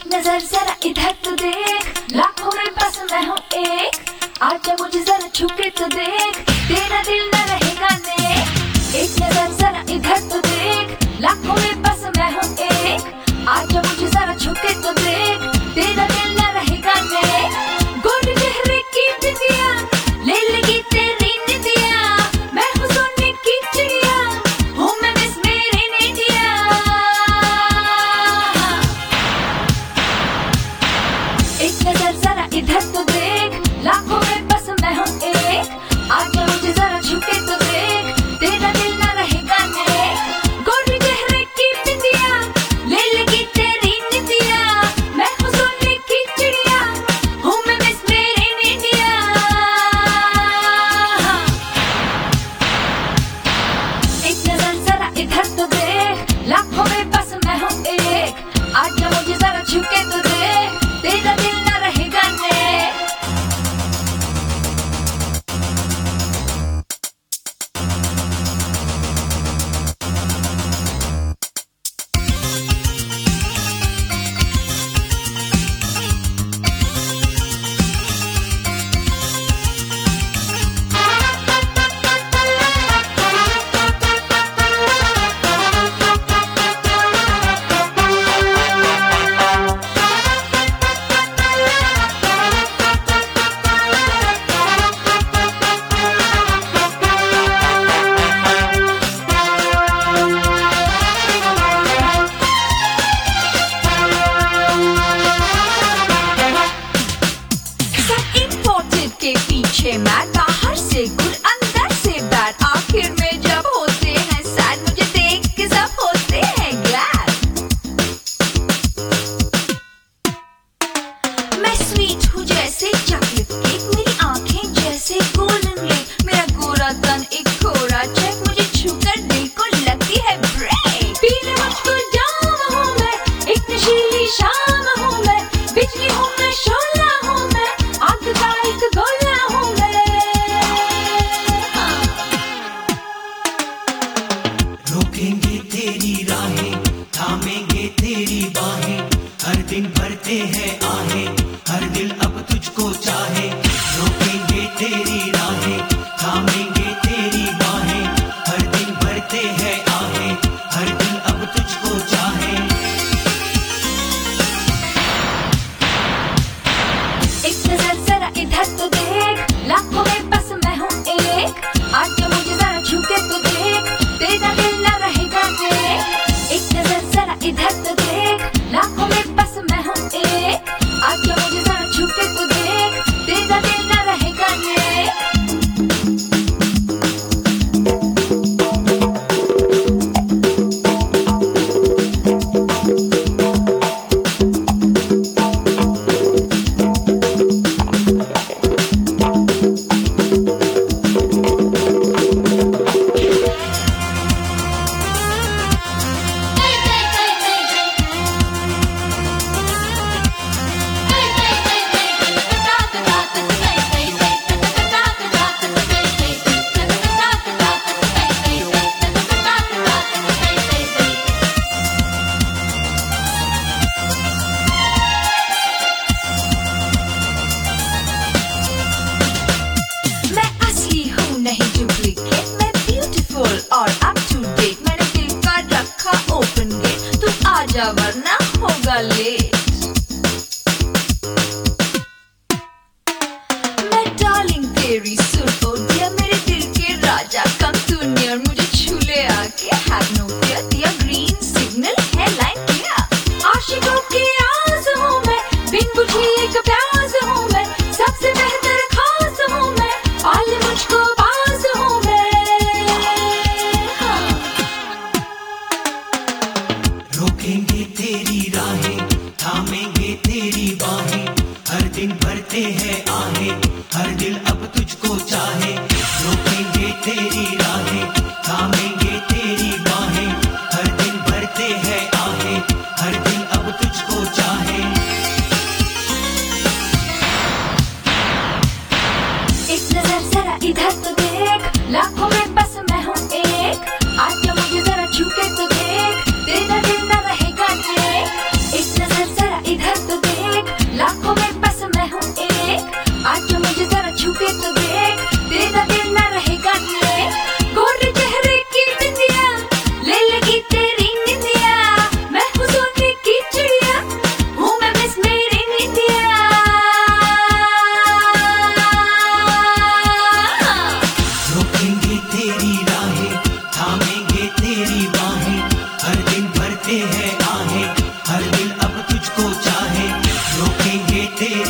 नजर जरा इधर तो देख, लाखों में बस मैं हूँ एक, आजा मुझे जरा छुके तो देख, तेरा दिल न रहेगा नेक। एक नजर जरा इधर तो देख, लाखों में बस मैं हूँ एक, आजा मुझे जरा छुके तो देख, तेरा दिल न रहेगा नेक। गोरे चेहरे की बिंदिया ले लेगी तेरी निंदिया, मैं हूँ सोने की चिड़िया, हूँ मैं मिस मेरी इंडिया। एक नजर जरा इधर तो देख, लाखों में बस मैं हूँ एक, आजा मुझे जरा छुके तो देख, तेरा दिल न रहेगा नेक। गोरे चेहरे की बिंदिया ले लेगी तेरी निंदिया, मैं हूँ सोने की चिड़िया, हूँ मैं मिस मेरी इंडिया। एक नजर जरा इधर तो देख, लाखों में बस मैं हूँ एक, आजा मुझे जरा छुके तो देख, तेरा दिल न रहेगा नेक। के पीछे मैं बाहर से गुड अंदर से बैड, आखिर में जब होते हैं सैड, मुझे देख के सब होते हैं ग्लैड। मैं स्वीट हूँ जैसे चॉकलेट केक, मेरी आंखें जैसे गोल्डन लेक, मेरा गोरा तन एक कोरा चेक, मुझे छूकर दिल को लगती है ब्रेक। पीले मुझको जाम हूँ मैं, एक नशीली शाम हूँ मैं, बिजली हूँ मैं, शोला हूँ मैं, आग का एक गोला हूँ मैं। रोकेंगे तेरी राहें, थामेंगे तेरी बाहें, हर दिन भरते हैं आहें, हर दिल अब तुझको चाहे। रोकेंगे तेरी राहें, थामेंगे तेरी बाहें, हर दिन भरते हैं आहें, हर दिल अब तुझको चाहे। एक नजर जरा इधर तो देख, लाखों में बस मैं हूँ एक, आजा मुझे जरा छुके तो देख, तेरा दिल न रहेगा नेक। एक नजर जरा इधर तो देख, लाखों में बस मैं हूँ एक, आजा मुझे जरा छुके तो देख, तेरा दिल न रहेगा नेक। नहीं डुप्लीकेट, मैं ब्यूटीफुल और अप टू डेट, मैंने दिल का रखा ओपन गेट, तू आजा वरना होगा लेट। मैं डार्लिंग तेरी सुन ओ डियर, मेरे दिल के राजा कम टू नियर, मुझे छू ले आके हैव नो फियर, दिया ग्रीन सिग्नल है लाइन क्लियर। आशिकों की आस हूँ मैं, बिन बुझी एक प्यास हूँ मैं, सबसे बेहतर खास हूँ मैं, पाले मुझको पास हूँ मैं। रोकेंगे तेरी राहें, थामेंगे तेरी बाहें, हर दिन भरते हैं आहें, हर दिल अब तुझको चाहे। रोकेंगे तेरी राहें, थामेंगे तेरी बाहें, हर दिन भरते हैं आहें, हर दिल अब तुझको चाहे। एक नजर जरा इधर तो देख, लाखों में बस मैं हूँ एक, आजा मुझे जरा छुके तो देख, तेरा दिल न रहेगा नेक। एक नजर जरा इधर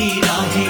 तेरी राहें